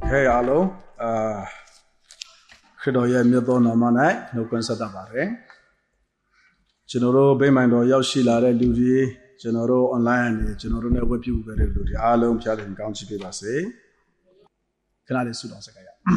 Hey, hello. Khidoye myoto namanai no konsata bare. General Baymando Yoshi Lare Ludi, General Online, General Never Pew very Ludi, Alum Pialan County Paper say. Can I suit on Sakaya?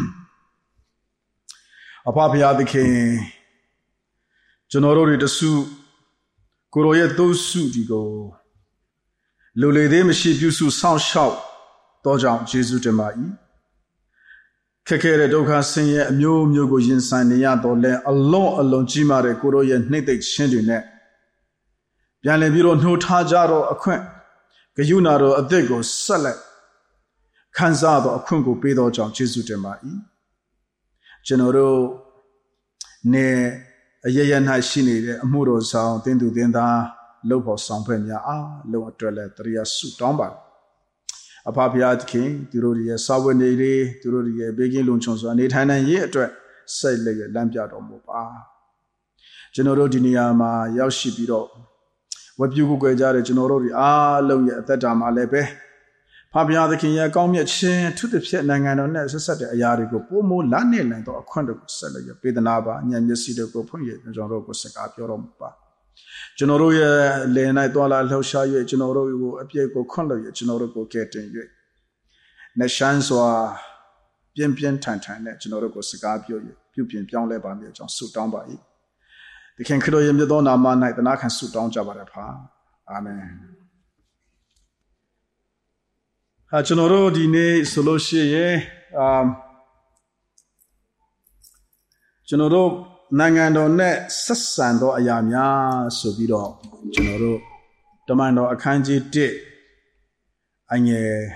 A papia the king. General the suit. Kuroye those suit you go. Lule them ship you su sound shout. Dojam Jesu de Mai. Kekere doka sinye myo go yin san ne ya do le alone jimare Kuroye nite chin net. Pianle biro no tajaro a quint. Gayunaro a digo select. Kanzado a quingo pedo jam Jesu de Mai. General ne a yeyan ha shini a muro sound into the local sound penya low trailer 3 suit downbar. A papiat king, Tururi, Sawanere, Tururi, begging luncheons on 800 year to say like Lampia or Mopa. General Diniama, Yashibiro. What you go jare Generori, long at that time, Alepe. Papia the king, come yet chain to the pit Nangan on necessary a yarigo, Pomo, Lanin, and a quantum seller, Pedanaba, and Yasido go Punya, and John Rocco Secap Yorompa. General Lena Dola Losha, General appear go color, General go getting you. Nashans or Pian Tantan, General go cigar, Pupian Pion Lebam, John suit down by it. The king could have the Donna man night, and I can suit down Jabarapa. Amen. General Dine Soloshi, General. Nangando ne sasando ayamya subiro general domando akanji de anye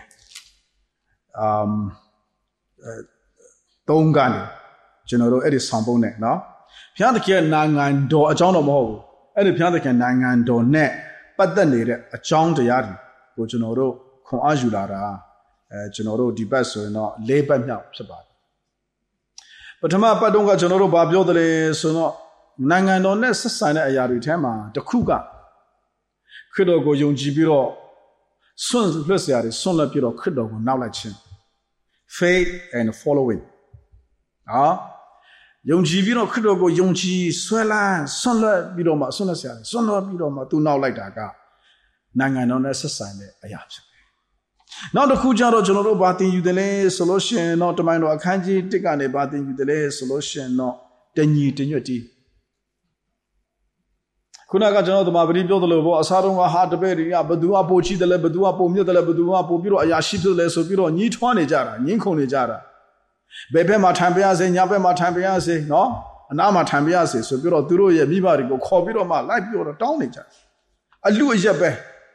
tongani general edi sambo ne no phya the ke nangando achaung do mo ho edi phya the ke nangando ne pattat nede achaung taya ri ko general do khon a yu la da general do di bat so yin do 4 bat myak phit ba But Tama Padonga General Babio de Sono Nangano Nessa Ayari Tema, the Kuga Kudogo Yung Jibiro, Sun Luciari, Son Piro Kudogo, now like him. Faith and following. Yung Jibiro Kudogo, Yongji, Swella, Sonla Bidoma, Sonasiari, Sonla Bidoma, do now like Daga Nangano Nessa Ayat. Now the Kujaro General Batin you delay solution, not to mind or kanji, take on a batin you delay solution, not tenny tenuity. Kunaga General the Mabri build the level, Asarunga hard to bury, Badua Pochi, the Lebadua Pomio, the Lebadua Popiro, Ayaship, the Lesopiro, Nitwane Jara, Ninkone Jara. Bepema Tambiase, Yapema Tambiase, no? Anama Tambiase, so Biro Duro, Vivari, go Cobiro, my life, you're a townager. A Louis Jabe.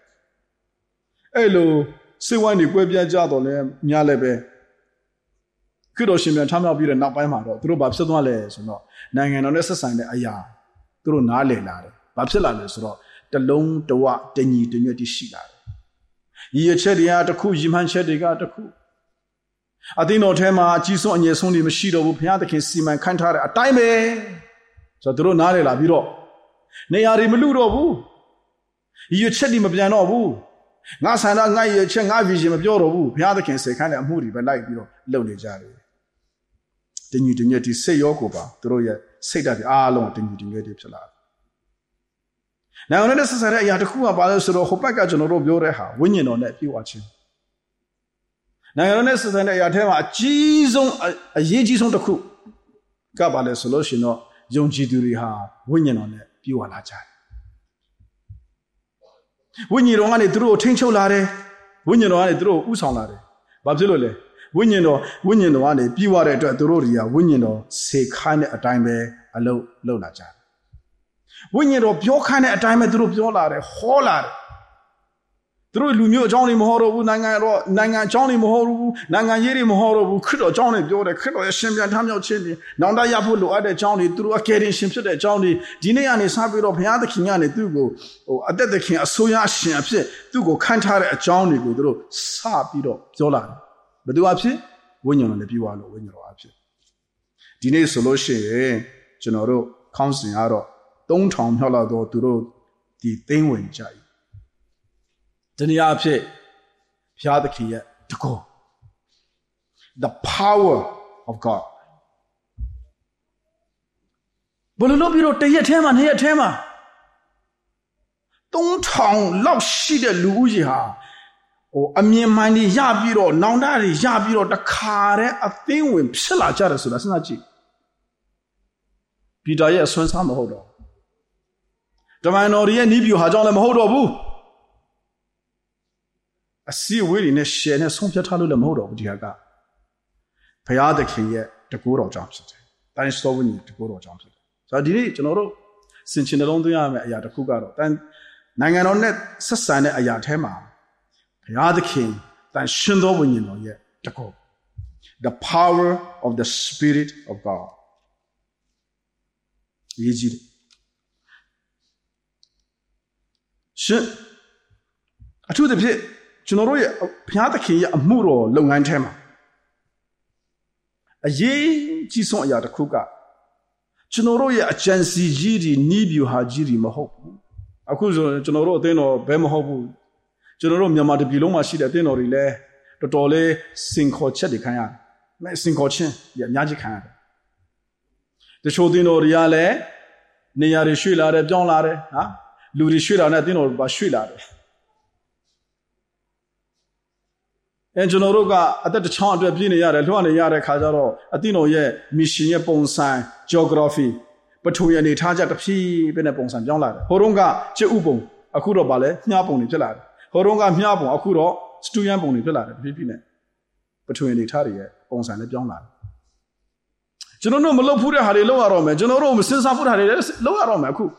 Hello. See when you go beyond Jadole, Nyalebe. Kudoshim, Tamil be not by Maro, through Babsadales, no. Nangan on necessary aya, through Nale Lare, Babsalales, the long, the what, the need to get the shila. Ye chedia the coup, Jiman Chediga the coup. I think no tema, Gison, yes, only Machido, who Pianta can see my cantar a time. So through Nale la Biro. Nayari Meludo, you chedi Mabiano. Nasana Naya Cheng Avijim of Yoro, Piata can say kind of moody, but like you lonely Jari. Then you do not say Yokoba, throw ye, say that long, then you do get it. Now, necessary, you have to cool about us to Hopaka General Bioreha, when you know that you watching. Now, necessary, I tell a Gison, a Yejis on the cook. Gabale solution or Jonji Duriha, when you know that you are not. When you don't want to throw Tincho Lare, when you don't want to throw Usan Babzilole, when you know want to be water to Doria, when you know, say kind of a time a low laja. When you know, your kind of a time through Piola, Holler. Through Lumio Johnny Mohoro, Nanga Johnny Mohoro, Nanga Yeri Mohoro, Kudo Johnny, Yoda, Kudo, Shimia Tamil Chili, Nanda Yapulu, other Johnny, through a carrying Shimshire, Johnny, Dinean is happy of Piata Kingani, Dugo, or at the king, a soya shimp, Dugo, Cantare, a Johnny, go through, Sapido, Zolan. But do I say? When you're on the Piwalo, when you're upset. Dine solution, General, Council Aro, don't Tom Helado to road, the thing when Jai. Then the upset, Piata Kia, to go. The power of God. Bololo biro teye tema ne tema. Tong tong lao shi de lu yi ha. O amien man ni ya biro, naung da ri ya biro da kha de a thing win phit la ja de so da sin sa ji. Peter ye swan sa ma hou do. Tamai no ri ye ni byu ha jaung le ma hou do bu. A si wi ri ne share ne song phyat tha lo le ma hou do bu di ha ka. ဘုရားသခင်ရဲ့တကူတော်ကြောင့်ဖြစ်တယ်။တိုင်းစတော်ဝိညာဉ်တကူတော်ကြောင့်ဖြစ်တယ်။ဆိုတော့ဒီနေ့ကျွန်တော်တို့စင်ချင်နှလုံးသွင်းရမယ့်အရာတစ်ခုကတော့တိုင်းနိုင်ငံတော်နဲ့ဆက်ဆံတဲ့အရာထဲမှာဘုရားသခင်တိုင်းရှင်သောဝိညာဉ်တော်ရဲ့တကူ The power of the Spirit of God ရေးကြည့်တယ်။ရှင်အထူးသဖြင့်ကျွန်တော်တို့ရဲ့ဘုရားသခင်ရဲ့အမှုတော်လုပ်ငန်းထဲမှာအရေးကြီးဆုံးအရာတစ်ခုကကျွန်တော်တို့ရဲ့အကြံစီကြီးတွေနီးဗျူဟာကြီးတွေမဟုတ်ဘူးအခုဆိုကျွန်တော်တို့အသင်းတော်ဘယ်မဟုတ်ဘူးကျွန်တော်တို့မြန်မာတပြည်လုံးမှာရှိတဲ့အသင်းတော်တွေလည်းတော်တော်လေးစင်ခေါ်ချက်တွေခံရတယ်မဲ့စင်ခေါ်ခြင်းအများကြီးခံရတယ်တချို့အသင်းတော်တွေကလည်းနေရာတွေရွှေ့လာတယ်ပြောင်းလာတယ်ဟာလူတွေရွှေ့လာတဲ့အသင်းတော်တွေပါရွှေ့လာတယ်ကျွန်တော်တို့ကအသက်တစ်ချောင်းအတွက်ပြည့်နေရတယ်လွှတ်နေရတဲ့ခါကျတော့အသင်းတော်ရဲ့ mission ရဲ့ပုံစံ geography ပထဝီအနေထားချက်တစ်ဖြည်းဖြည်းနဲ့ပုံစံပြောင်းလာတယ်ဟိုတုန်းကကျဥပုံအခုတော့ဗာလဲမြားပုံတွေဖြစ်လာတယ်ဟိုတုန်းကမြားပုံအခုတော့ student ပုံတွေဖြစ်လာတယ်ဖြည်းဖြည်းနဲ့ပထဝီအနေထားတွေရဲ့ပုံစံနဲ့ပြောင်းလာတယ်ကျွန်တော်တို့မလုပ်ဘူးတဲ့ဟာတွေလုပ်ရတော့မယ်ကျွန်တော်တို့မစဉ်းစားဘူးတဲ့ဟာတွေလုပ်ရတော့မယ်အခု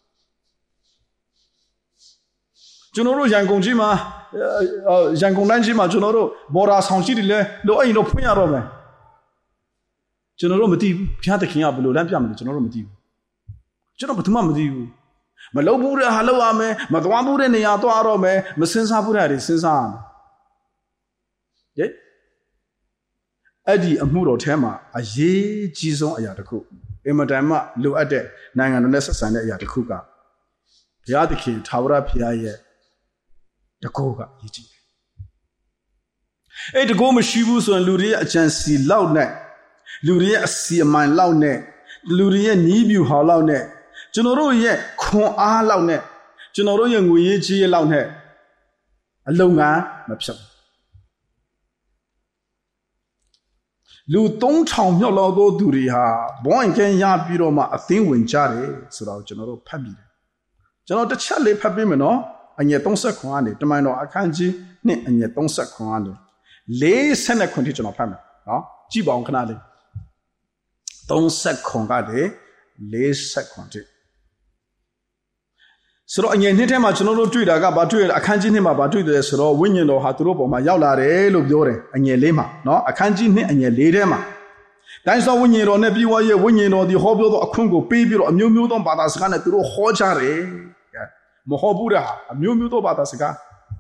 ကျွန်တော်တို့ရန်ကုန်ကြီးမှာရန်ကုန်တိုင်းကြီးမှာကျွန်တော်တို့ဘော်ဒါဆောင်ကြီးတွေလဲလို့အဲ့ရင်တော့ဖွင့်ရတော့မယ်ကျွန်တော်တို့မသိဘူးဘုရားသခင်ကဘယ်လိုလမ်းပြမလဲကျွန်တော်တို့မသိဘူးကျွန်တော်ဘာမှမသိဘူးမလုပ်ဘူးတဲ့ဟာလုပ်ရမယ်မသွားဘူးတဲ့နေရာသွားရတော့မယ်မစဉ်းစားဘူးတဲ့ဟာတွေစဉ်းစားရမယ်ဟဲ့အဲ့ဒီအမှုတော်ထဲမှာအရေးကြီးဆုံးအရာတစ်ခုအင်မတန်မှလိုအပ်တဲ့နိုင်ငံတော်နဲ့ဆက်ဆံတဲ့အရာတစ်ခုကဘုရားသခင်ထာဝရဘုရားရဲ့တကူကရည်ကြည်အဲ့တကူမရှိဘူးဆိုရင်လူတွေရဲ့အကြံစီလောက်နဲ့လူတွေရဲ့အစီအမံလောက်နဲ့လူတွေရဲ့နီးဗျူဟာလောက်နဲ့ကျွန်တော်တို့ရဲ့ခွန်အားလောက်နဲ့ကျွန်တော်တို့ရဲ့ငွေရေးကြေးရေးလောက်နဲ့အလုံးငန်းမဖြစ်ဘူးလူ3000မြောက်လောက်သောသူတွေဟာဘွန်ကင်ရပြီးတော့မှအသင်းဝင်ကြတယ်ဆိုတော့ကျွန်တော်တို့ဖတ်ပြီးတယ်ကျွန်တော်တစ်ချက်လေးဖတ်ပေးမယ်နော်အငယ်30ခွန်ကနေတမန်တော်အခန်းကြီးနဲ့အငယ်30ခွန်ကနေ40ခွန်ထိကျွန်တော်ဖတ်မယ်နော်ကြည့်ပါအောင်ခဏလေး30ခွန်ကနေ40ခွန်ထိဆိုတော့အငယ်နှစ်ထဲမှာကျွန်တော်တို့တွေ့တာကဘာတွေ့ရအခန်းကြီးနှစ်မှာဘာတွေ့တယ်ဆိုတော့ဝိညာဉ်တော်ဟာသူတို့ပေါ်မှာရောက်လာတယ်လို့ပြောတယ်အငယ်လေးမှာနော်အခန်းကြီးနှစ်အငယ်လေးထဲမှာတိုင်းသောဝိညာဉ်တော်နဲ့ပြီးွားရဲ့ဝိညာဉ်တော်ဒီဟောပြောသောအခွင့်ကိုပေးပြီးတော့အမျိုးမျိုးသောဘာသာစကားနဲ့သူတို့ဟောကြတယ်မဟုတ်ဘူးလားအမျိုးမျိုးသောဘာသာစကား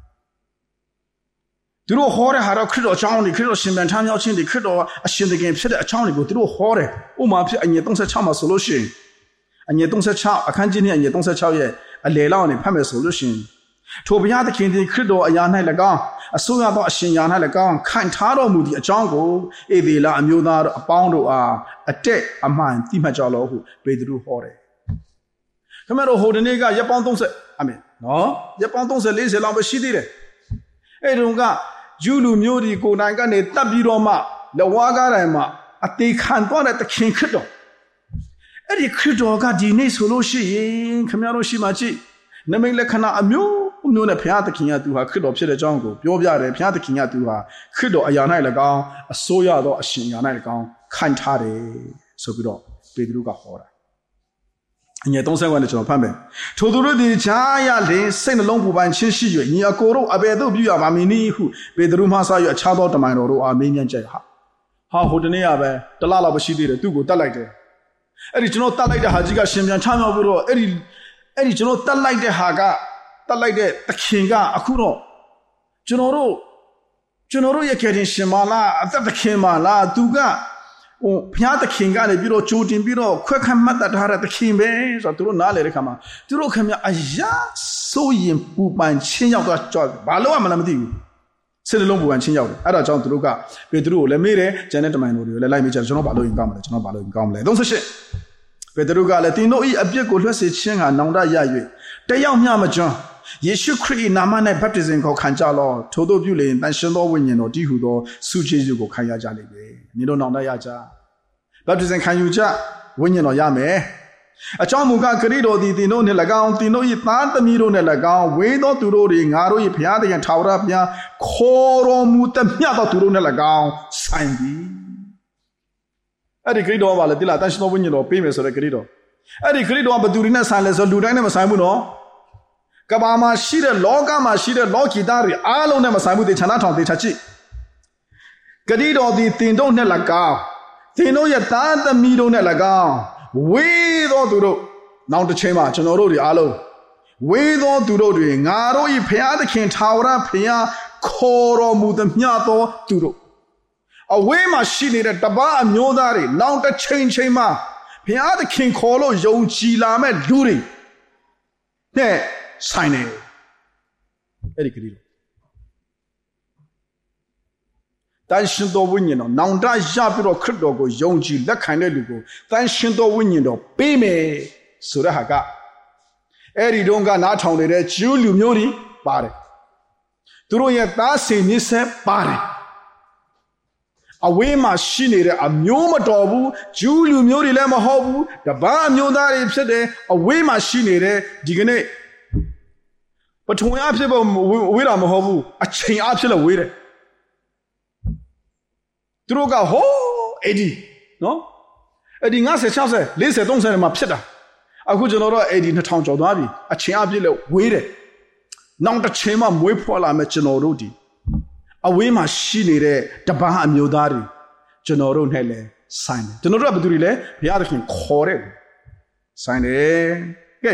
သူတို့ဟောတဲ့ဟာတော့ခရစ်တော်အကြောင်းတွေခရစ်တော်ရှင်ပြန်ထမြောက်ခြင်းတွေခရစ်တော်အရှင်သခင်ဖြစ်တဲ့အကြောင်းတွေကိုသူတို့ဟောတယ်ဥမာဖြစ်အငယ်36မှာဆိုလို့ရှိရင်အငယ်36အခန်းကြီးနဲ့အငယ်36ရဲ့အလယ်လောက်နေဖတ်မယ်ဆိုလို့ရှိရင်ထိုဘုရားသခင်သည်ခရစ်တော်အရာ၌၎င်းအစိုးရသောအရှင်ရာ၌၎င်းခံထားတော်မူသည့်အကြောင်းကိုဧသေလအမျိုးသားတို့အပေါင်းတို့အားအတက်အမှန်သိမှတ်ကြလောဟုပေတရုဟောတယ်ခင်ဗျားတို့ဟိုဒီနေ့ကရက်ပေါင်း30အာမင်နော်ရက်ပေါင်း30 40လောက်ပဲရှိသေးတယ်အဲ့တုန်းကယူလူမျိုးဒီကိုယ်တိုင်ကနေတတ်ပြီးတော့မှလက်ဝါးကားတိုင်းမှာအသေးခံသွားတဲ့သခင်ခရစ်တော်အဲ့ဒီခရစ်တော်ကဒီနေ့ဆိုလို့ရှိရင်ခင်ဗျားတို့ရှိမှကြည့်နမိတ်လက္ခဏာအမျိုးမျိုးနဲ့ဘုရားသခင်ကသူဟာခရစ်တော်ဖြစ်တဲ့အကြောင်းကိုပြောပြတယ်ဘုရားသခင်ကသူဟာခရစ်တော်အရာ၌၎င်းအစိုးရသောအရှင်အရာ၌၎င်းခံထားတယ်ဆိုပြီးတော့ပေတရုကဟောတာအငယ်30ခွန်းနဲ့ကျွန်တော်ဖတ်မယ်ထိုသူတို့သည်ကြားရလင်စိတ်နှလုံးပူပန်ခြင်းရှိ၍ညီအကိုတို့အဘယ်သို့ပြုရပါမည်နည်းဟုပေတရုမှဆ၍အခြားသောတမန်တော်တို့အားမေးမြန်းကြဟာဟိုတနေ့ကပဲတလလောက်ပဲရှိသေးတယ်သူ့ကိုတတ်လိုက်တယ်အဲ့ဒီကျွန်တော်တတ်လိုက်တဲ့ဟာကြီးကရှင်ပြန်ထမြောက်ပြီးတော့အဲ့ဒီကျွန်တော်တတ်လိုက်တဲ့ဟာကတတ်လိုက်တဲ့သခင်ကအခုတော့ကျွန်တော်တို့ရဲ့ကယ်တင်ရှင်မလားအသက်သခင်မလားသူကဘုရားသခင်ကနေပြီးတော့ကြိုတင်ပြီးတော့ခွဲခန့်မှတ်တတ်ထားတဲ့သခင်ပဲဆိုတော့သူတို့နားလေတဲ့ခါမှာသူတို့ခင်ဗျအရာစိုးရင်ပူပန်ချင်းရောက်တော့ကြောက်ဘာလို့မှမလားမသိဘူးစစ်လုံးပူပန်ချင်းရောက်တယ်အဲ့ဒါကြောင့်သူတို့ကပေတရုကိုလည်းမေးတယ်ကျန်တဲ့တမန်တော်တွေကိုလည်းလိုက်မေးကြတယ်ကျွန်တော်ဘာလို့ရင်ကောင်းမလဲကျွန်တော်ဘာလို့ရင်ကောင်းမလဲ38ပေတရုကလည်းတင်တို့ဤအပြစ်ကိုလွှတ်စေခြင်းကနောင်တရ၍တယောက်မျှမကျွမ်းယေရှုခရစ်နာမ၌ဗတ္တိဇံကိုခံကြလောထို့သောပြုလျင်တန်ရှင်သောဝိညာဉ်တော်တည်ဟူသောဆုကျေးဇူးကိုခံရကြလိမ့်မယ်နင်တို့နောင်တရကြဗတ္တိဇံခံယူကြဝိညာဉ်တော်ရမယ်အကြောင်းမူကားခရစ်တော်သည်တင်တို့နှင့်၎င်းတင်တို့၏သားသမီးတို့နှင့်၎င်းဝေသောသူတို့သည်ငါတို့၏ဘုရားသခင်ထာဝရဘုရားခေါ်တော်မူသမျှသောသူတို့နှင့်၎င်းဆိုင်သည်အဲ့ဒီခရစ်တော်ကလည်းတိလာတန်ရှင်သောဝိညာဉ်တော်ပေးမယ်ဆိုတဲ့ခရစ်တော်အဲ့ဒီခရစ်တော်ကဘသူတွေနဲ့ဆိုင်လဲဆိုလူတိုင်းနဲ့မဆိုင်ဘူးနော်ကဘာမှာရှိတဲ့လောကမှာရှိတဲ့လောကီသားတွေအားလုံးနဲ့မဆိုင်ဘူးတေချာနာထောင်တေချာကြည့်ခရစ်တော်သည်တင်တို့နှင့်၎င်းတင်တို့ရဲ့သားသမီးတို့နှင့်၎င်းဝေသောသူတို့နောက်တစ်ချိန်မှာကျွန်တော်တို့တွေအားလုံးဝေသောသူတို့တွေငါတို့၏ဘုရားသခင်ထာဝရဘုရားခေါ်တော်မူသမျှသောသူတို့အဝေးမှာရှိနေတဲ့တပါးအမျိုးသားတွေနောက်တစ်ချိန်မှာဘုရားသခင်ခေါ်လို့ယုံကြည်လာမဲ့လူတွေနဲ့ဆိုင်နေအဲ့ဒီကလေးတို့တန်ရှင်တော်ဝိညာဉ်တော်နောင်တရပြီးတော့ခရစ်တော်ကိုယုံကြည်လက်ခံတဲ့လူကိုတန်ရှင်တော်ဝိညာဉ်တော်ပေးမယ်ဆိုတဲ့ဟာကအဲ့ဒီတုန်းကနားထောင်နေတဲ့ဂျူးလူမျိုးတွေပါတယ်သူတို့ရဲ့သားစင်မြစ်ဆက်ပါတယ်အဝေးမှာရှိနေတဲ့အမျိုးမတော်ဘူးဂျူးလူမျိုးတွေလည်းမဟုတ်ဘူးတပန်းအမျိုးသားတွေဖြစ်တယ်အဝေးမှာရှိနေတဲ့ဒီကနေ့ပထဝီအဖြစ်ပေါ်ဝေးတာမဟုတ်ဘူးအချိန်အဖြစ်လည်းဝေးတယ်သူတို့ကဟိုးအဲ့ဒီနော်အဲ့ဒီ50 60 40 30မှာဖြစ်တာအခုကျွန်တော်တို့အဲ့ဒီ2000ကျော်သွားပြီအချိန်အပြည့်လဲဝေးတယ်နောက်တစ်ချိန်မှမွေးဖွားလာမယ်ကျွန်တော်တို့ဒီအဝေးမှာရှိနေတဲ့တပန်းအမျိုးသားတွေကျွန်တော်တို့နဲ့လဲဆိုင်တယ်ကျွန်တော်တို့ကဘယ်သူတွေလဲဘုရားသခင်ခေါ်တယ်ဆိုင်တယ်ကဲ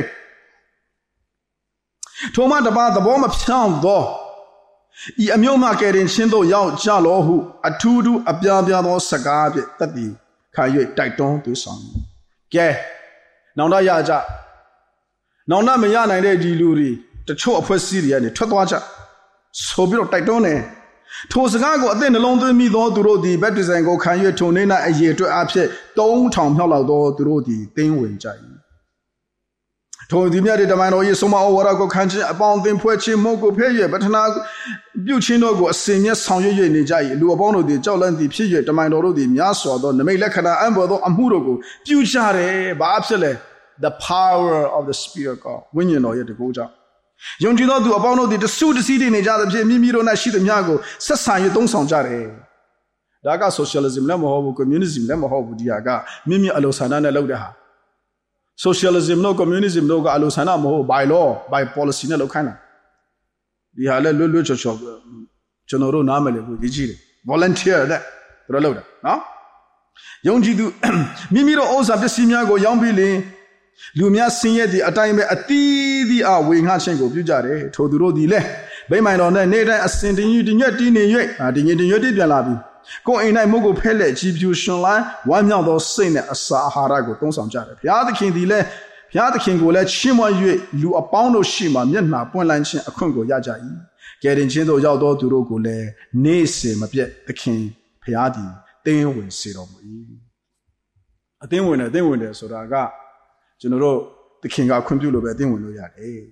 ထိုမှတပါးသဘောမဖြောင်းသောဤအမျိုးမှကယ်တင်ခြင်းသို့ရောက်ကြလောဟုအထူးထူးအပြားပြားသောစကားဖြင့်တတ်ပြီးခါ၍တိုက်တွန်းသွေးဆောင်ကဲနောင်တရကြနောင်တမရနိုင်တဲ့ဒီလူတွေတချို့အဖွဲ့အစည်းတွေကနေထွက်သွားကြဆိုပြီးတော့တိုက်တွန်းတယ်ထိုစကားကိုအသည့်နှလုံးသွင်းမိသောသူတို့သည်ဗတ္တိဇံကိုခံ၍ထိုနေ့၌အရေအတွက်အဖြစ်3000မြောက်လောက်သောသူတို့သည်သင်းဝင်ကြ၏ထိုဒီမြတ်တဲ့တမန်တော်၏ဆုံးမဩဝါဒကိုခံခြင်းအပေါင်းအသင်းဖွဲ့ခြင်းမုတ်ကိုဖဲ့၍ပထနာပြုခြင်းတို့ကိုအစဉ်မြဲဆောင်ရွက်၍နေကြ၏လူအပေါင်းတို့သည်ကြောက်လန့်သည်ဖြစ်၍တမန်တော်တို့သည်များစွာသောနမိတ်လက္ခဏာအံ့ဘောသောအမှုတို့ကိုပြုကြတယ်ဘာဖြစ်လဲ the power of the spirit of God ဝိညာဉ်တော်ရဲ့တကူကြောင့်ယုံကြည်သောသူအပေါင်းတို့သည်တဆုတစည်းတည်နေကြသဖြင့်မိမိတို့၌ရှိသမျှကိုဆက်ဆံ၍သုံးဆောင်ကြတယ်ဒါက socialism လည်းမဟုတ်ဘူး communism လည်းမဟုတ်ဘူးဒီဟာကမိမိအလိုဆန္ဒနဲ့လုပ်တဲ့ဟာsocialism တို့ communism တို့ကအလိုဆန္ဒမဟုတ် by law by policy နဲ့လုပ်ခိုင်းတာဒီဟာလည်းလွတ်ချော်ကျွန်တော်တို့နားမလည်ဘူးကြီးတယ် volunteer တဲ့သူတို့လုပ်တာနော်ယုံကြည်သူမိမိတို့ဥစ္စာပစ္စည်းများကိုရောင်းပြီးလင်လူများဆင်းရဲသည့်အတိုင်းပဲအသီးသီးအဝေငှခြင်းကိုပြုကြတယ်ထိုသူတို့သည်လည်းဗိမာန်တော်နဲ့နေ့တိုင်းအစဉ်တည်းညွတ်တည်နေ၍ဒီညင်တရွတ်တည်ပြန်လာပြီကိုယ်အိမ်၌မုတ်ကိုဖဲ့လက်ကြည်ဖြူရှင်လိုင်းဝမ်းမြောက်သောစိတ်နဲ့အစာအာဟာရကိုသုံးဆောင်ကြတယ်ဘုရားသခင်သည်လည်းဘုရားသခင်ကိုလည်းချီးမွမ်း၍လူအပေါင်းတို့ရှိမှမျက်နှာပွင့်လန်းခြင်းအခွင့်ကိုရကြ၏ကယ်တင်ခြင်းသို့ရောက်သောသူတို့ကိုလည်းနေ့စဉ်မပြတ်သခင်ဘုရားသည်သင်းဝင်စေတော်မူ၏အသင်းဝင်တယ်ဆိုတာကကျွန်တော်တို့သခင်ကခွင့်ပြုလို့ပဲအသင်းဝင်လို့ရတယ်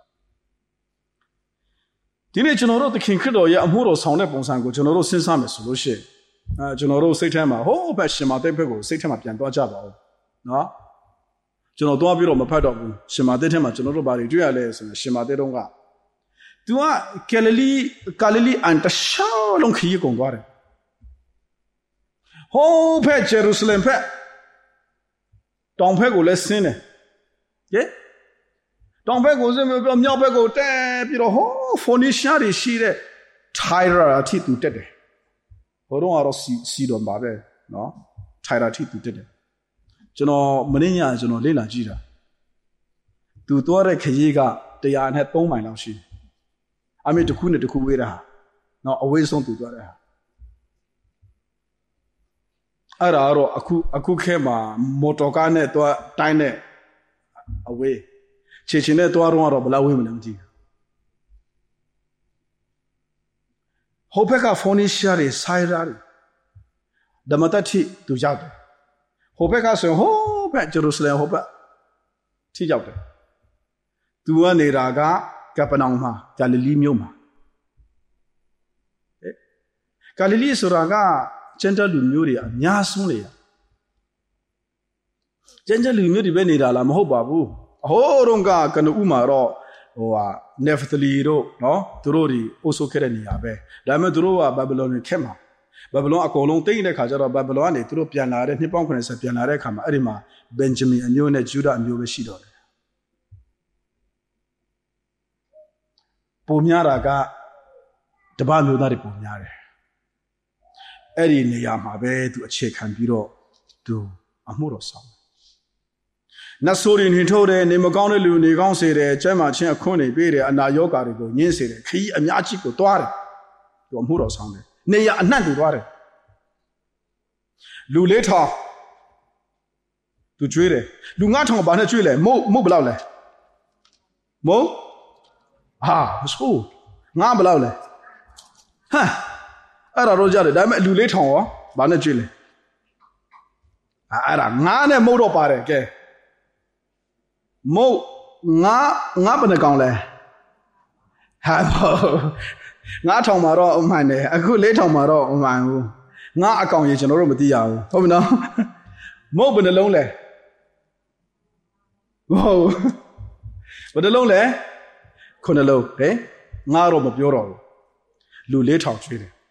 ဒီနေ့ကျွန်တော်တို့သခင်ခရစ်တော်ရဲ့အမှုတော်ဆောင်တဲ့ပုံစံကိုကျွန်တော်တို့စဉ်းစားမယ်ဆိုလို့ရှိရင်ကျွန်တော်တို့စိတ်ထဲမှာဟိုးဘက်ရှင်မာသစ်ဘက်ကိုစိတ်ထဲမှာပြန်သွားကြပါဦးနော်ကျွန်တော်သွားပြီးတော့မဖတ်တော့ဘူးရှင်မာသစ်ထဲမှာကျွန်တော်တို့ဘာတွေတွေ့ရလဲဆိုရင်ရှင်မာသစ်တုန်းကသူကဂါလိလိအန်တရှောင်းလုံးခရီးကုန်သွားတယ်ဟိုးဘက်ဂျေရုဆလင်ဘက်တောင်ဘက်ကိုလည်းဆင်းတယ်ကဲတောင်ဘက်ကိုဆင်းပြီးမြောက်ဘက်ကိုတက်ပြီးတော့ဟိုးဖိုနီရှာတွေရှိတဲ့ထိုင်ရာအထိသူတက်တယ်ဟိုတော့ကတော့စီတော်ပါပဲနော်ထိုင်ရာအထိသူတက်တယ်ကျွန်တော်မင်းညကျွန်တော်လေ့လာကြည့်တာသူသွားတဲ့ခရီးက103မိုင်လောက်ရှိတယ်အမေတစ်ခုနဲ့တစ်ခုဝေးတာနော်အဝေးဆုံးသူသွားတဲ့ဟာအဲ့ဒါတော့အခုခဲမှာမော်တော်ကားနဲ့သွားတိုင်းနဲ့အဝေးခြေချင်းနဲ့သွားတော့ဘယ်လောက်ဝေးမလဲမကြည့်ဟိုဘက်ကဖော်နီရှာတွေဆိုင်ရာတွေဓမ္မတတိသူရောက်တယ်ဟိုဘက်ကဆိုဟိုဘက်ဂျေရုဆလင်ဟိုဘက်ထိရောက်တယ်သူကနေတာကကပနောင်မှာဂါလိလိမြို့မှာဂါလိလိဆိုတာကကျန်တဲ့လူမျိုးတွေအများဆုံးနေရကျန်တဲ့လူမျိုးတွေပဲနေတာလားမဟုတ်ပါဘူးအဟိုးတော့ကနဦးမှာတော့နေဖသလီတို့နော်သူတို့ဒီအိုဆိုခဲ့တဲ့နေရာပဲဒါပေမဲ့သူတို့ကဘာဘလုံနဲ့ခက်မှာဘာဘလုံအကုန်လုံးတိတ်တဲ့ခါကျတော့ဘာဘလုံကနေသူတို့ပြန်လာတဲ့နှစ်ပေါင်း90ပြန်လာတဲ့ခါမှာအဲ့ဒီမှာဘင်ဂျမင်အမျိုးနဲ့ဂျူဒအမျိုးပဲရှိတော့တယ်ပုံများတာကတပမျိုးသားတွေပုံများတယ်အဲ့ဒီနေရာမှာပဲသူအခြေခံပြီးတော့သူအမှုတော်ဆောင်နတ်ဆိုးတွေနှင်ထုတ်တယ်နေမကောင်းတဲ့လူနေကောင်းစေတယ်ကျမ်းမာခြင်းအခွင့်တွေပေးတယ်အနာရောဂါတွေကိုညှင်းစေတယ်ခရီးအများကြီးကိုတွားတယ်သူအမှုတော်ဆောင်တယ်နေရအနှံ့သူတွားတယ်လူ၄ထောင်သူကျွေးတယ်လူ၅ထောင်ဘာနဲ့ကျွေးလဲမုတ်ဘယ်လောက်လဲမုတ်ဟာဆိုးငါဘယ်လောက်လဲဟမ်အဲ့ဒါတော့ကြတယ်ဒါပေမဲ့လူ၄ထောင်ရောဘာနဲ့ကျွေးလဲအဲ့ဒါငါနဲ့မုတ်တော့ပါတယ်ကဲမုတ်ငါဘယ်နှကောင်လဲဟာငါထောင်မှာတော့အမှန်တယ်အခု၄ထောင်မှာတော့အမှန်ဘူးငါအကောင်ကြီးကျွန်တော်တို့မသိရဘူးဟုတ်ပြီနော်မုတ်ဘယ်နှလုံးလဲဟုတ်ဘယ်နှလုံးလဲခုနှလုံးဟဲ့ငါတော့မပြောတော့ဘူးလူ၄ထောင်ကျွေးတယ်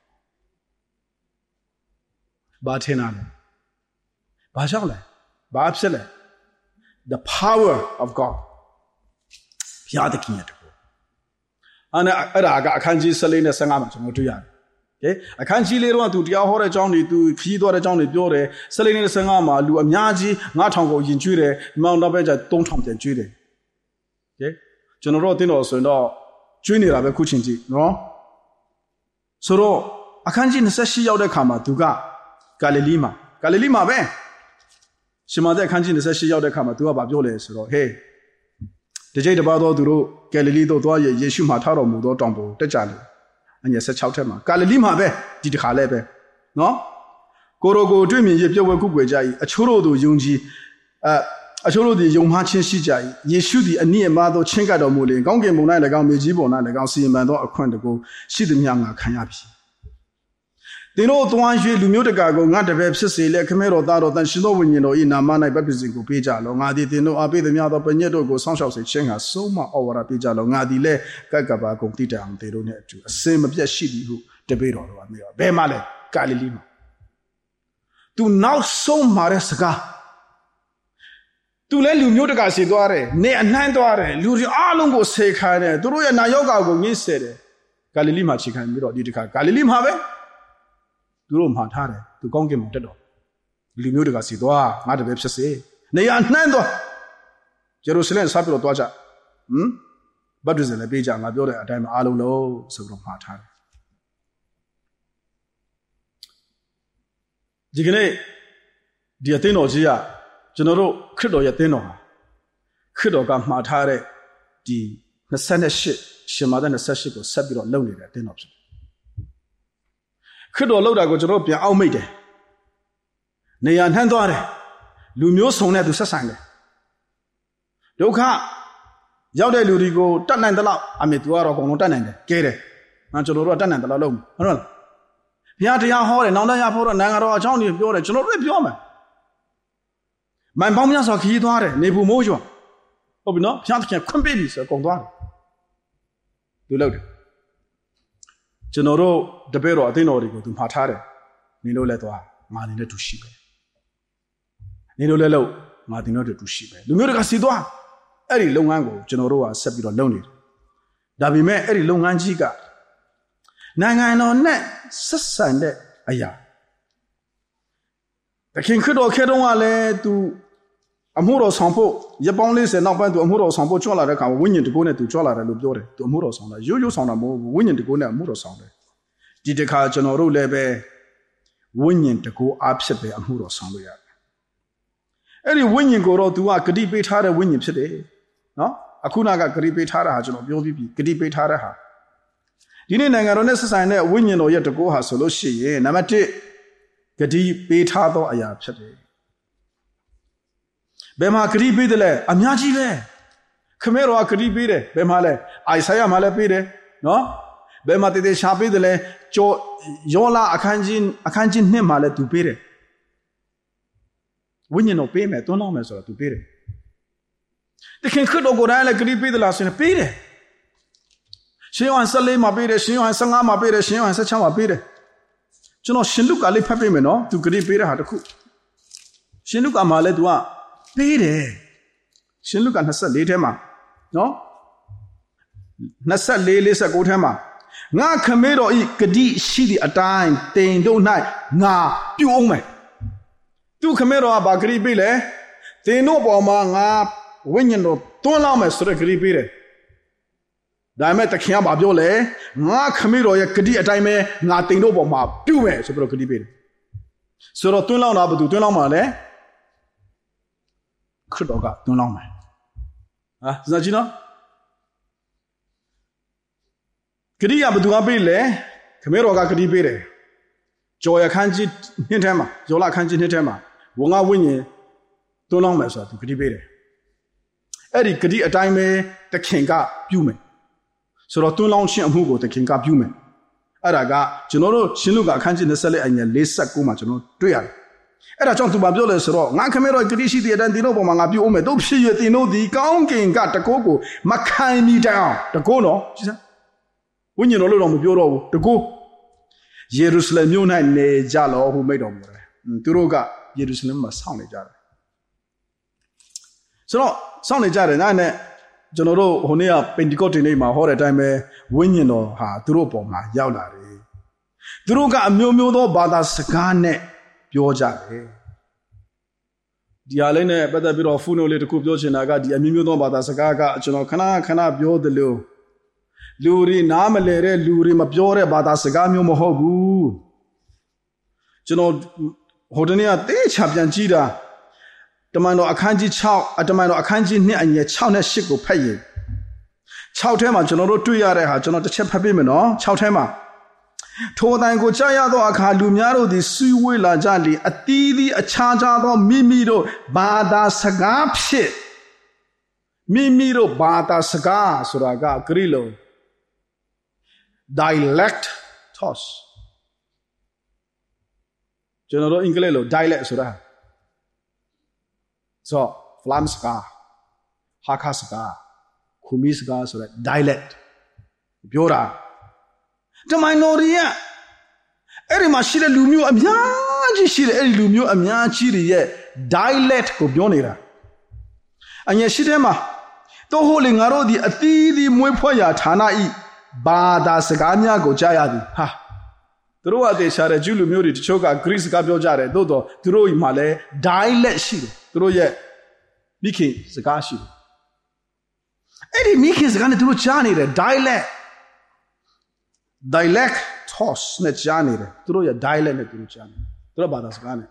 ဘာထင်တာလဲဘာကြောင့်လဲဘာဖြစ်လဲthe power of God ဘုရားသခင်ရဲ့တကူအဲ့ဒါကအခန်းကြီး14နဲ့15မှာကျွန်တော်တွေ့ရတယ်။အခန်းကြီးလေးတော့သူတရားဟောတဲ့အကြောင်းတွေသူခရီးသွားတဲ့အကြောင်းတွေပြောတယ်14နဲ့15မှာလူအများကြီး9000ကိုယဉ်ကျွေးတယ်ဒီမှာတော့ပဲကျ3000ပြန်ကျွေးတယ်။ကျွန်တော်တို့အတင်းတော်ဆိုရင်တော့ကျွေးနေတာပဲခုချိန်ကြီးနော်။ဆိုတော့အခန်းကြီး28ရောက်တဲ့ခါမှာသူကဂါလိလိမှာပဲရှင်မသက်အခန်းကြီး28ရောက်တဲ့ခါမှာသူကဗာပြောလဲဆိုတော့ဟေးတကြိတ်တပါတော့သူတို့ဂါလိလိတို့သွားယေရှုမှာထားတော်မူသောတောင်ပေါ်တက်ကြတယ်အငယ်16ထက်မှာဂါလိလိမှာပဲဒီတစ်ခါလဲပဲနော်ကိုရိုကိုတွေ့မြင်ရပြုတ်ဝဲကုကွယ်ကြ၏အချို့တို့သူယုံကြည်အချို့တို့သည်ယုံမှားခြင်းရှိကြ၏ယေရှုသည်အနည်းအမားသောချင်းကပ်တော်မူလျှင်ကောင်းကင်ဘုံ၌၎င်းမြေကြီးဘုံ၌၎င်းစီရင်ပန်သောအခွင့်တကူရှိသည်များငါခံရပြီသင်တို့သွား၍လူမျိုးတကာကိုငါတပည့်ဖြစ်စေလေခမဲတော်သားတော်တန်ရှင်သောဝိညာဉ်တော်၏နာမ၌ဗတ္တိဇံကိုပေးကြလောငါသည်သင်တို့အားပေးသည်များသောပညတ်တို့ကိုစောင့်ရှောက်စေခြင်းဟာဆုံးမဩဝါဒပေးကြလောငါသည်လည်းကပ်ကပါကုန်တည်တံအောင်သင်တို့နှင့်အတူအစင်မပြတ်ရှိသည်ဟုတပည့်တော်တို့ကမေးတော့ဘယ်မှာလဲဂါလိလိမှာသူနောက်ဆုံးမှာတဲ့စကားသူလည်းလူမျိုးတကာစီသွားတယ်နေအနှံ့သွားတယ်လူတွေအားလုံးကိုဆေခိုင်းတယ်သူတို့ရဲ့နာယောဂါကိုငြိစေတယ်ဂါလိလိမှာခြေခံပြီးတော့ဒီတစ်ခါဂါလိလိမှာပဲသူတို့မှာထားတယ်သူကောင်းကင်မှာတက်တော့လူမျိုးတွေကစီသွားငါတပည့်ဖြစ်စေနေရနှမ်းသွားဂျေရုဆလင်ဆက်ပြီးတော့သွားကြဗတ္တိဇံလည်းပေးကြငါပြောတဲ့အတိုင်းမှာအားလုံးလို့ဆိုပြီးတော့မှာထားတယ်ဒီကနေ့ဒီအသင်းတော်ကြီးကကျွန်တော်တို့ခရစ်တော်ရဲ့အသင်းတော်ဟာခရစ်တော်ကမှာထားတဲ့ဒီ28ရှင်မာသက်28ကိုဆက်ပြီးတော့လုပ်နေတဲ့အသင်းတော်ဖြစ်ခရစ်တော်လောက်တာကိုကျွန်တော်ပြန်အောက်မိတ်တယ်နေရနှမ်းသွားတယ်လူမျိုးစုံနဲ့သူဆက်ဆိုင်တယ်ဒုက္ခရောက်တဲ့လူတွေကိုတတ်နိုင်သလောက်အမေသူကတော့အကုန်လုံးတတ်နိုင်တယ်ကဲတယ်ကျွန်တော်တို့ကတတ်နိုင်သလောက်လုပ်မယ်ဟုတ်လားဘုရားတရားဟောတယ်နောင်တရဖို့တော့နိုင်ငံတော်အကြောင်းတွေပြောတယ်ကျွန်တော်တို့ပြောမယ်မိုင်ပေါင်းများစွာခရီးသွားတယ်နေဘူးမိုးရွာဟုတ်ပြီနော်ဘုရားသခင်ခွင့်ပေးပြီဆိုတော့အကုန်သွားတယ်သူလုပ်တယ်ကျွန်တော်တို့တပည့်တော်အသင်းတော်တွေကိုသူမှာထားတယ်နေလို့လဲသွားငါနေနဲ့တူရှိပဲနေလို့လဲလို့ငါတင်တော့တူရှိပဲလူမျိုးတွေကစီသွားအဲ့ဒီလုပ်ငန်းကိုကျွန်တော်တို့ကဆက်ပြီးတော့လုပ်နေတယ်ဒါပေမဲ့အဲ့ဒီလုပ်ငန်းကြီးကနိုင်ငံတော်နဲ့ဆက်ဆံတဲ့အရာတခင်ခရစ်တော်ခေတုန်းကလည်းသူအမှုတော်ဆောင်ဖို့ရပောင်း40နောက်ပိုင်းသူအမှုတော်ဆောင်ဖို့ကြွလာတဲ့အခါဝိညာဉ်တကူနဲ့သူကြွလာတယ်လို့ပြောတယ်သူအမှုတော်ဆောင်တာရိုးရိုးဆောင်တာမဟုတ်ဘူးဝိညာဉ်တကူနဲ့အမှုတော်ဆောင်တယ်ဒီတစ်ခါကျွန်တော်တို့လည်းပဲဝိညာဉ်တကူအားဖြစ်ပဲအမှုတော်ဆောင်လို့ရတယ်အဲ့ဒီဝိညာဉ်ကိုတော့သူကဂတိပေးထားတဲ့ဝိညာဉ်ဖြစ်တယ်နော်အခုနကဂတိပေးထားတာဟာကျွန်တော်ပြောပြီးပြီဂတိပေးထားတဲ့ဟာ Dini nangaron sign that winning or yet to go has solo she, Namati Gadi Betado Ayab Chate. Bema Kri Bidele, Amyaji, Camero Akri Bide, Bemale, Isaiah Malapide, no? Bema de Shabidele, Yola Akanjin Nemale to Pire. Winning no payment, don't know Messer to Pire. The king could go down like Kri Bidela in a Pire. She wants a lame bide, she wants some ama bide, she wants a chama bide. You know, she look a little pepimino to Kri Bide had a cook. She look a maledua. Bide. She look at Nasa Litema. No? Nasa Lilis a good hammer. Na Camero e Gadi shitty a time, they don't night. Na, you own me. Do Camero about Kri Bide. They know Boma, when you know, don't allow me to the Kri Bide. Diamet the Kiam Babiole, Na Camero e Gadi a time, nothing over my do it, so Kri Bide. So the Tuna Abu Tunamale. Could have got no longer. Ah, Zagino? Kadi Abduabile, Camero got Kadi Bede. Joya Kanji Nintema, Jola Kanji Nintema, Wonga Winnie, no longer to Kadi Bede. Eddie Kadi a time, the king got Bume. So the 2 long shin Hugo, the king got Bume. Araga, Genoro, Shinuga Kanji Nesele and your Lisa Kumachano, Trial. Era John to Babiola Soro, Nakamero Grisi and Dino Mangabu Ome, don't see it, you know, the Gong got the cocoa, Makai me down, the Gono, she said. When you know on the bureau, the go Jerusalem, you ne Jalo, who made on Turoga, Jerusalem was sounded jar. So, sounded jar and I General Honea Pentecote name, my horror time, when you know, ha, Turopo, my Yaulari. Turoga, a Mudo, Bada Sagane. Pioja. The Alene better bit of Funo little coop Josinaga, the Amimuno Badasaga, Cana Bio de Lu. Luri Namalere, Luri Mapiore, Badasagamio Mohogu. General Hodenia, they champion Jida. Tamano Akanji Chow, Atamano Akanji near and yet Chowna Shiko pay. Chowtema, General 2 Yare, General the Chepabimino, Chowtema. Todango Jayado Akalumiaro di Suwe la Jali, a Tidi, a Chajado, Mimiro, Bada Saga Pshit. Mimiro, Bada Saga, Suraga, Grillo. Dialect toss. General Inglelo, dialect Sura. So, Flamska, Hakaska, Kumiska, Sura, dialect. Biora. The minoria. Every machine lumio amyaji shire lumio amyachi dialect ko bionira. Anya shidema. To holding arodi atidi mwepoya tanai bada saganya go jayadi. Ha. Through de share julumio to choka Greece gabiojare dodo through male dialect shire. Through ye Miki Sagashi. Eddie Miki is gonna do Johnny the dialect. Dialect toss net Johnny, through your dialect net Johnny. Through Badasgane.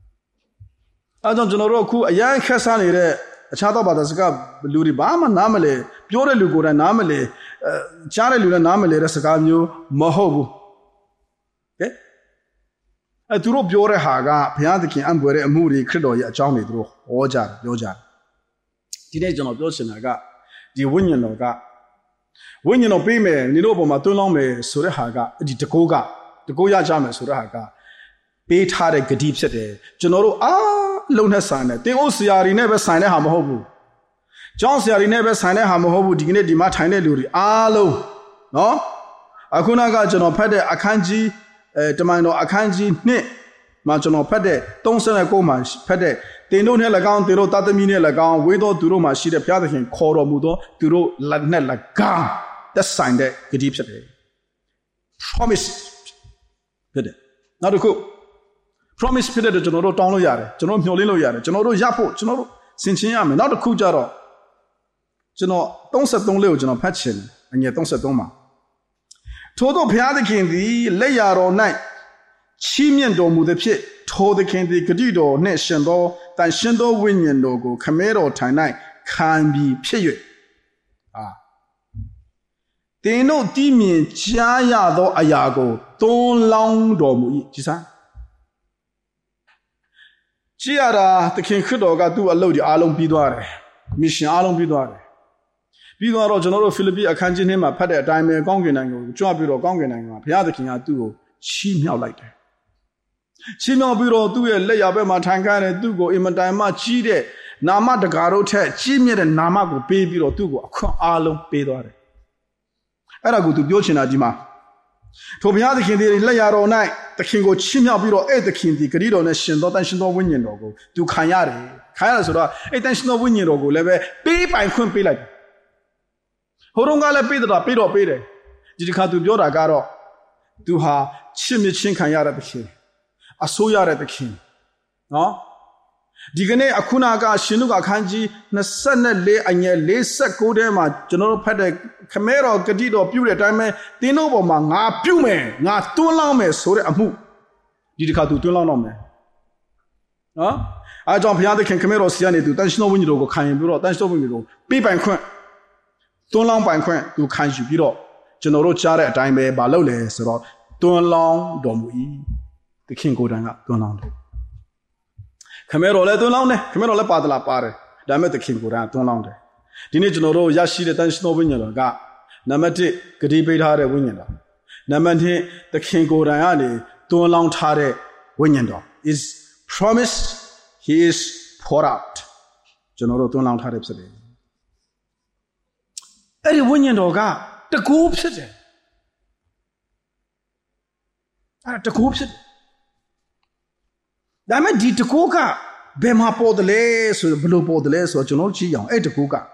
I don't know who a young Cassani, a child of Badasga, Luribama, Namale, Pure Lugura Namale, Charlie Luna Namale, Rasaganu, Mohobu. Okay? A Turo Pure Haga, Piantiki, Ambure, Moody, Credo, Johnny, Drew, Oja, Yoja. Teenage of Yosinaga, the Winnoga. When you know, Pime, Nilobo Matulome, Surahaga, the Takoga, the Goya Jama Surahaga, Bait had a deep set. General, Lone sign it. They also are never sign a Hamahobu. John Siari never sign a Hamahobu, Dignity di Matane Luri. Alo, no? Akunaga, General Pede, Akanji, Tamano Akanji, Ne, Majono Pede, don't send a goma, Pede. They don't have a gun, they don't have a mini lagoon, we don't do Mashida Piatakin, Koro Mudo, Duro Lagnella Gun. That's signed that deep set. Promise. Not a cook. Promise Peter the General Tono Yare, General Nolino Yare, General Yapo, General Sinchiam, not a Kujaro. General, don't set don't live, General Patchin, and yet don't set Doma. Todo Piatakin, the layard all night. Chimian domu the pit, told the candy Cadido, Neshendo, than Shendo Winian logo, Camero Tanai, can be period. Ah. တင်းတို့တီးမြင်ကြားရသောအရာကိုတွန်းလောင်းတော်မူ၏ကြည်စမ်းကြည်ရတာသခင်ခရစ်တော်ကသူ့အလုပ်ဒီအားလုံးပြီးသွားတယ်မစ်ရှင်အားလုံးပြီးသွားတယ်ပြီးသွားတော့ကျွန်တော်တို့ဖိလိပ္ပိအခန်းကြီးထဲမှာဖတ်တဲ့အတိုင်းပဲကောင်းကင်နိုင်ငံကိုကြွပြီးတော့ကောင်းကင်နိုင်ငံမှာဘုရားသခင်ကသူ့ကိုချီးမြှောက်လိုက်တယ်ချီးမြှောက်ပြီးတော့သူ့ရဲ့လက်ရဘက်မှာထိုင်ခိုင်းတယ်သူ့ကိုအင်မတန်မှကြီးတဲ့နာမတကာတို့ထက်ကြီးမြတ်တဲ့နာမကိုပေးပြီးတော့သူ့ကိုအခွင့်အားလုံးပေးသွားတယ်အဲ့ဒါကိုသူပြောချင်တာဒီမှာထိုဘုရားသခင်ဒီလက်ရတော်၌သခင်ကိုချီးမြှောက်ပြီးတော့အဲ့သခင်ဒီဂရုတော်နဲ့ရှင်သောတန်ရှင်သောဝိညာဉ်တော်ကိုသူခံရတယ်ဆိုတော့အဲ့တန်ရှင်သောဝိညာဉ်တော်ကိုလည်းပဲပေးပိုင်ခွင့်ပေးလိုက်ဟိုတုန်းကလည်းပေးတာပေးတော့ပေးတယ်ဒီတစ်ခါသူပြောတာကတော့သူဟာချစ်မြချင်းခံရတဲ့သခင်အစိုးရတဲ့သခင်နော်ဒီကနေ့အခုနာကရှင်လူကခန်းကြီး24အငယ်49ထဲမှာကျွန်တော်တို့ဖတ်တဲ့ခမဲတော်ဂတိတော်ပြုတဲ့အတိုင်းပဲတင်းတို့ပေါ်မှာငါပြုမယ်ငါတွန်းလောင်းမယ်ဆိုတဲ့အမှုဒီတစ်ခါသူတွန်းလောင်းတော့မယ်နော်အဲကြောင့်ဘုရားသခင်ခမဲတော်ဆီကနေသူတန်ရှင်တော်ဝိညာဉ်တော်ကိုခံရင်ပြီးတော့တန်ရှင်တော်ဝိညာဉ်တော်ပေးပိုင်ခွင့်တွန်းလောင်းပိုင်ခွင့်သူခံယူပြီးတော့ကျွန်တော်တို့ကြားတဲ့အတိုင်းပဲမလုပ်လဲဆိုတော့တွန်းလောင်းတော်မူ၏သခင်ကိုယ်တိုင်ကတွန်းလောင်းတယ်ခမဲတော်လည်းတွန်းလောင်းတယ်ခမဲတော်လည်းပါတလားပါတယ်ဒါပေမဲ့သခင်ကိုယ်တိုင်တွန်းလောင်းတယ်ဒီနေ့ကျွန်တော်တို့ရရှိတဲ့တန်ရှင်တော်ဝိညာဉ်တော်ကနံပါတ်1ဂတိပေးထားတဲ့ဝိညာဉ်တော်နံပါတ်2သခင်ကိုယ်တိုင်ကနေတွန်းလောင်းထားတဲ့ဝိညာဉ်တော် is promised he is poured out ကျွန်တော်တို့တွန်းလောင်းထားတဲ့ဖြစ်တယ်အဲ့ဒီဝိညာဉ်တော်ကတကူဖြစ်တယ်အဲ့တကူဖြစ်တယ်ဒါပေမဲ့ဒီတကူကဘယ်မှာပေါ်တယ်လဲဆိုဘယ်လိုပေါ်တယ်လဲဆိုတော့ကျွန်တော်ကြည့်အောင်အဲ့တကူက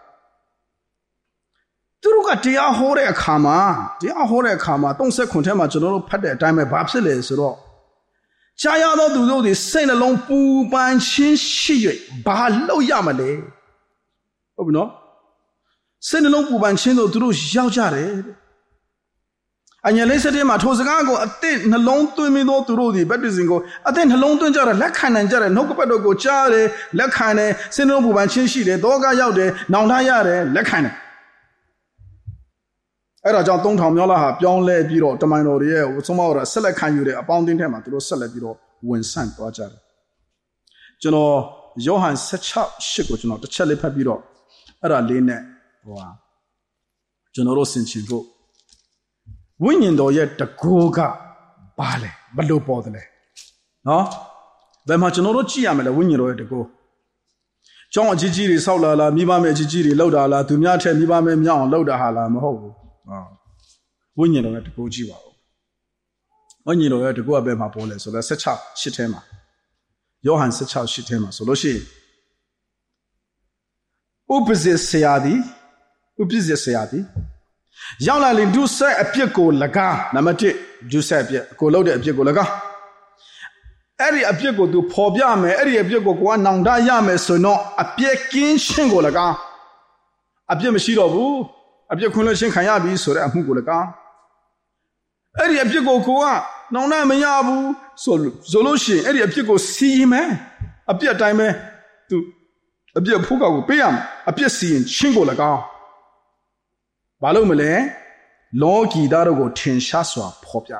သူတို့ကတရားဟောတဲ့အခါမှာ39ထဲမှာကျွန်တော်တို့ဖတ်တဲ့အတိုင်းပဲဘာဖြစ်လဲဆိုတော့ရှားရသောသူတို့ဒီစိတ်နှလုံးပူပန်ခြင်းရှိ၍ဘာလုပ်ရမလဲဟုတ်ပြီနော်စိတ်နှလုံးပူပန်ခြင်းတို့သူတို့ရောက်ကြတယ်အညာလေးစတဲ့မှာထိုစကားကိုအသည့်နှလုံးသွင်းပြီးတော့သူတို့ဒီဗတ္တိဇင်ကိုအသည့်နှလုံးသွင်းကြတယ်လက်ခံနိုင်ကြတယ်နှုတ်ကပတ်တော်ကိုကြားတယ်လက်ခံတယ်စိတ်နှလုံးပူပန်ခြင်းရှိတယ်ဒေါကရောက်တယ်နောင်တရတယ်လက်ခံတယ်အဲ့ဒါကြောင့်3000မြောက်လာဟာပြောင်းလဲပြီးတော့တမန်တော်တွေရဲ့ဆုံးမတော်ဆက်လက်ခံယူတဲ့အပေါင်းအသင်းထဲမှာသူတို့ဆက်လက်ပြီးတော့ဝင်ဆန့်သွားကြတယ်ကျွန်တော်ယောဟန်16:8ကိုကျွန်တော်တစ်ချက်လေးဖတ်ပြီးတော့အဲ့ဒါလေးနဲ့ကျွန်တော်တို့ဆင်ခြင်ဖို့ဝိညာဉ်တော်ရဲ့တကူကဘာလဲဘလို့ပေါ်တယ်လဲနော်ဘယ်မှာကျွန်တော်တို့ကြည့်ရမလဲဝိညာဉ်တော်ရဲ့တကူကျောင်းအကြီးကြီးတွေဆောက်လာလားမိဘမဲ့အကြီးကြီးတွေလောက်တာလားသူများထက်မိဘမဲ့မြောက်အောင်လောက်တာဟာလားမဟုတ်ဘူးဝိညာဉ်တော်ရဲ့တကူကြည့်ပါဦးဝိညာဉ်တော်ရဲ့တကူကဘယ်မှာပေါ်လဲဆိုတော့16:8ထဲမှာယောဟန်16:8ထဲမှာဆိုလို့ရှိရင်ဥပဇေဆရာသည်ရောက်လာရင်ဒုစရိုက်အပြစ်ကို၎င်းနံပါတ်1ဒုစရိုက်အပြစ်ကိုလုပ်တဲ့အပြစ်ကို၎င်းအဲ့ဒီအပြစ်ကိုသူဖော်ပြမယ်အဲ့ဒီအပြစ်ကိုကိုကနောင်တရမယ်ဆိုတော့အပြစ်ကင်းရှင်းကို၎င်းအပြစ်မရှိတော့ဘူးအပြစ်ခွင့်လွှတ်ခြင်းခံရပြီဆိုတဲ့အမှုကို၎င်းအဲ့ဒီအပြစ်ကိုကိုကနောင်တမရဘူးဆိုလို့ရှိရင်အဲ့ဒီအပြစ်ကိုစီရင်မယ်အပြစ်အတိုင်းပဲသူအပြစ်ဖူးကောက်ကိုပေးရမယ်အပြစ်စီရင်ချင်းကို၎င်းဘာလို့မလဲလောကီသားတို့ကိုထင်ရှားစွာဖော်ပြ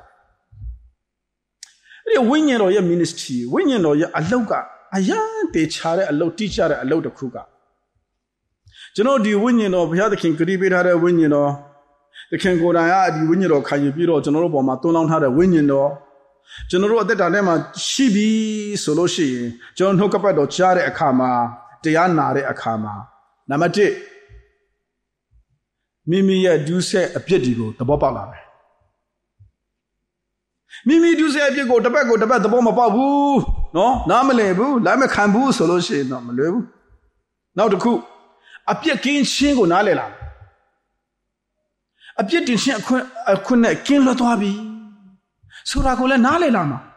အဲ့ဒီဝိညာဉ်တော်ရဲ့ ministry ဝိညာဉ်တော်ရဲ့အလုပ်ကအရန်တေချာတဲ့အလုပ်တိကျတဲ့အလုပ်တစ်ခုကကျွန်တော်ဒီဝိညာဉ်တော်ဘုရားသခင်ဂရုပေးထားတဲ့ဝိညာဉ်တော်သခင်ကိုယ်တိုင်ကဒီဝိညာဉ်တော်ခံယူပြီးတော့ကျွန်တော်တို့ပေါ်မှာတွန်းလောင်းထားတဲ့ဝိညာဉ်တော်ကျွန်တော်တို့အသက်တာထဲမှာရှိပြီဆိုလို့ရှိရင်ကျွန်တော်နှုတ်ကပတ်တော်ကြားတဲ့အခါမှာတရားနာတဲ့အခါမှာနံပါတ်1မိမိရဲ့ဒုစရိုက်အပြစ်တွေကိုသဘောပေါက်လာမယ်မိမိဒုစရိုက်အပြစ်ကိုတစ်ပတ်သဘောမပေါက်ဘူးနော်နားမလည်ဘူးလက်မခံဘူးဆိုလို့ရှိရင်တော့မလွယ်ဘူးနောက်တစ်ခုအပြစ်ကင်းခြင်းကိုနားလည်လာအပြစ်တင်ခြင်းအခွင့်နဲ့ကင်းလွတ်သွားပြီဆိုတာကိုလည်းနားလည်လာမှာ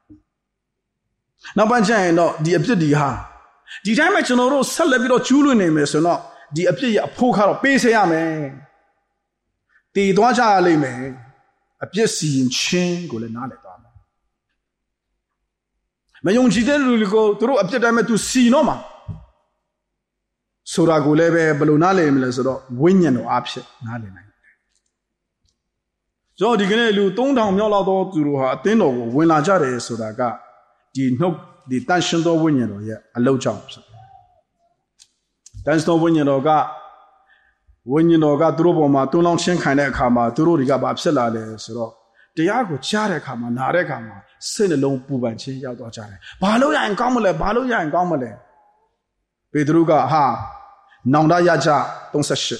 နောက်ပိုင်းကျရင်တော့ဒီအပြစ်ဒီဟာဒီတိုင်းမှာကျွန်တော်တို့ဆက်လက်ပြီးတော့ကျူးလွန်နေမယ်ဆိုတော့ဒီအပြစ်ရဲ့အဖို့ခါတော့ပေးစေရမယ်တည်သွားကြရလိမ့်မယ်အပြစ်စီရင်ခြင်းကိုလည်းနားလည်သွားမယ်မယုံကြည်တဲ့လူတွေကိုသူတို့အပြစ်တိုင်းမဲ့သူစီတော့မှာဆိုတာကိုလည်းပဲဘယ်လိုနားလည်မလဲဆိုတော့ဝိညာဉ်တော်အဖြစ်နားလည်နိုင်တယ် So the Genu don't down Yolo to Tino when I jare so that got the no the tension door winning yet a low jumps. That's no when you know got when you know got Droboma, too long shin kind of kama, Duriga Babsela, so Diago Chare kama, Narekama, send a low Bubanchi Yado Jare. Baloya and Baloya and Gamale. Pedruga ha, Nanda Yaja, don't say shit.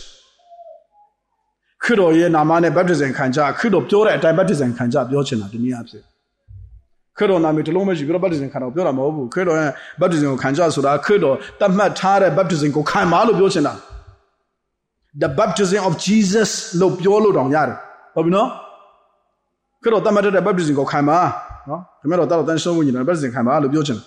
Kudo ye namane baptism kanja, kudo pure at baptism kanja, Biochina, the Niapse. Kudo Namitoloma, baptism can appear a mobile, Kudo baptism kanja, so that Kudo, that matare baptism go Kaimalu Biochina. The baptism of Jesus, lo Piolo don Yar. But no? Kudo, that matter the baptism go Kaima, no? Camero Dalton show when you know baptism Kaimalu Biochin.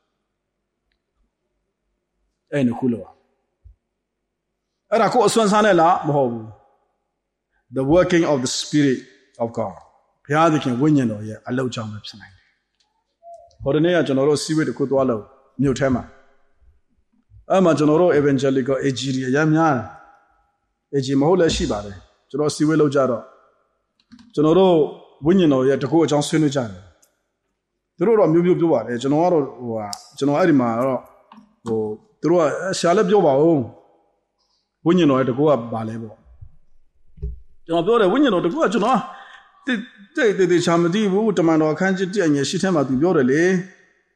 Ain't a cooler. And I call Swansanella, Mohobu. The working of the Spirit of God. Piadi can win, you know, yeah, I love John Webster. Ordinary General Siwe the Kutwalo, New Tema. I'm a General Evangelical Ejiri Yamyan. Ejimola Shibare, General Siwelo Jaro. General win, you know, yet to go John Sunujan. The road of Mubu, General Arima, or through a Shalab Jova, when you know, to go up Balebo. When you know the good, you know, the Chamadi would demand or can't and Yeshitema to Yorele.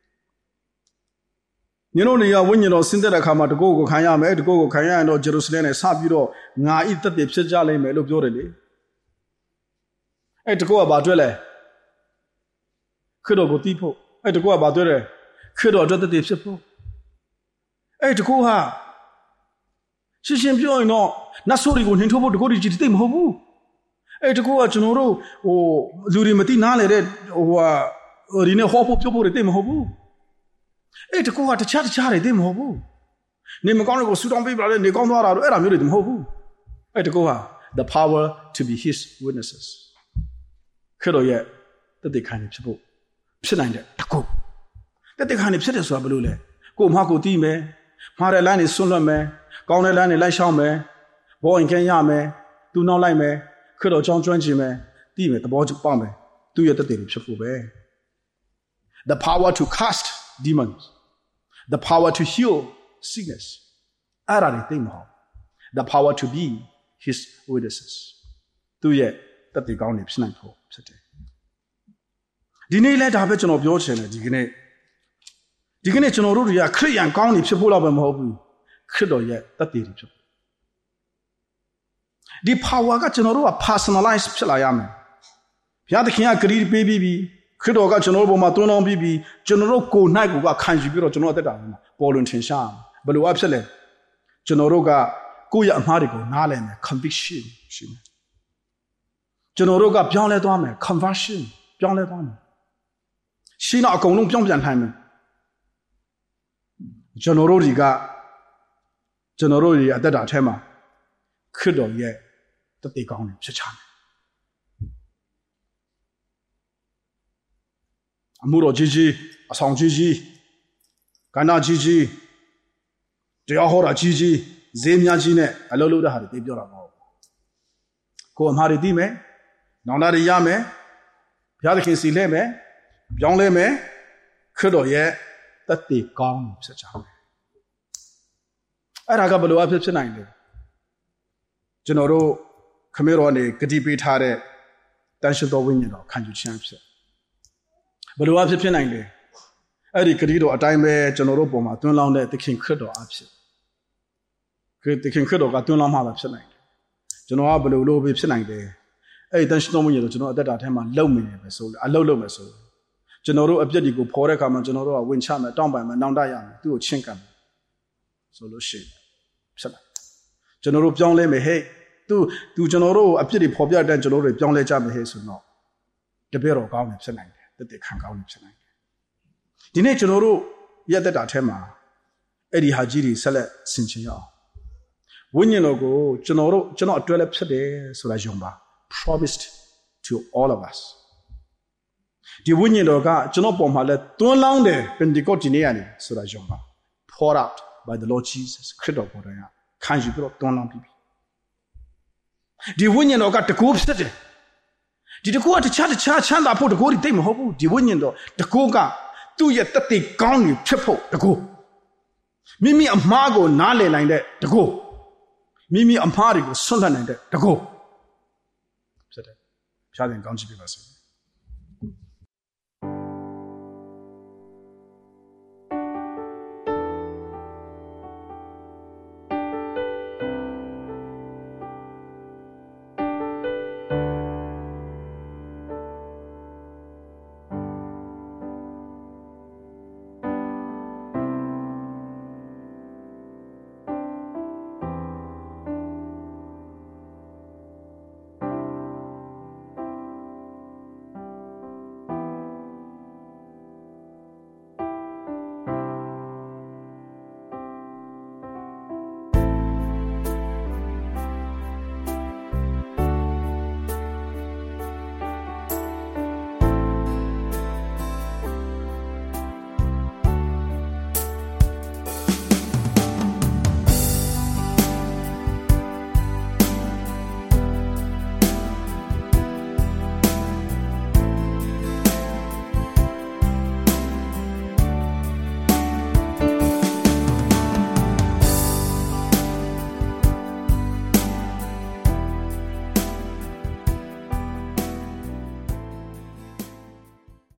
You know, when you know, Cinderella come to go Kayam, to go Kayan or Jerusalem, and Sabiro, Na eat the Psajale, may look Yorele. And to go about Dwelle. Could go deepo. And to go about Dwelle. Could order the Dipsipo. And to go her. She seems you know, not sorry when he told to go to Jitim Hobu. A to go at Genoro or Lurimati Nale or Rene Hopo Popo Dim Hobu. A to go at the Chari Dim Hobu. Nimagon was Sudan people and they gone out of Eramurim Hobu. A to go out the power to be his witnesses. Kudo yet that they kind of people. Psinande, Taco. That they kind of sit as Wabulule. Go Mako Dime, Maralan is Sulame. Gone land like Shame, boy in Kenya, do not like me, could have John Jones me, Dime the boy to bomb me, do you the daily Chapube? The power to cast demons, the power to heal sickness, the power to be his witnesses. Do ye that they gone lips night for Sate. Dine let have it of your channel, Digene. Digene Chenoruria, Cree and County Chapula of Mobu. The power got general a personalized Pilayame. Piata can agree baby, Credo got general Matono Bibi, General Go Nago got Kanji General Dam, Bolin Sham, but who absolute General got Goya Marigo, Nalen, conviction. General got Pion Ledome, conversion, Pion Ledome. She not going to Pion Time. General got Generally at that time, could or yet that they gone in Chachan. Amuro Gigi, a song Gigi, Gana Gigi, Diahora Gigi, Zemia Gine, a lolo the Hari, they do not know. Go and Hari Dime, Nana Yame, Pialikin Sileme, Jongleme, could or yet that they gone in Chachan. I got below up to 9. General Camerone, Gadibi Tare, Dansha Dowin, can you champs? Below up to 9. Eddie Cadido, a time where General Boma, don't long let the king could or upset. The king could or got too long have upset 9. General below low bips 9 day. Hey, Dansha Dowin, you know, at that time, I low me, so I low my soul. General Abjadigo, Porecam, General Wincham, down by my Nandayam, do a chinkam. So low shit. General John Leme, hey, do General a pretty popular than General John Le Jam, hey, so no. The Bureau of Government, that they can't go tonight. The nature of yet that Tema, Eddie Hajiri, Sele, Sinchia. When you know go, General 12 episodes, so as Jumba promised to all of us. The winning of God, General Bomba, don't long there, Pentecostian, so as Jumba, poured out by the Lord Jesus, Credo Boraya, Kanji Bro, don't long people. The winning of God, the coup city. ဒီတကူကတခြားချမ်းသာဖို့တကူတိတ်မဟုတ်ဘူးဒီဝိညာဉ်တော်တကူကသူ့ရဲ့တသက်ကောင်းကြီးဖြစ်ဖို့တကူမိမိအမှားကိုနားလည်နိုင်တဲ့တကူမိမိအမှားတွေကိုဆွန့်လွတ်နိုင်တဲ့တကူဖြစ်တယ်ဖျားတယ်ကောင်းချီးပေးပါစေ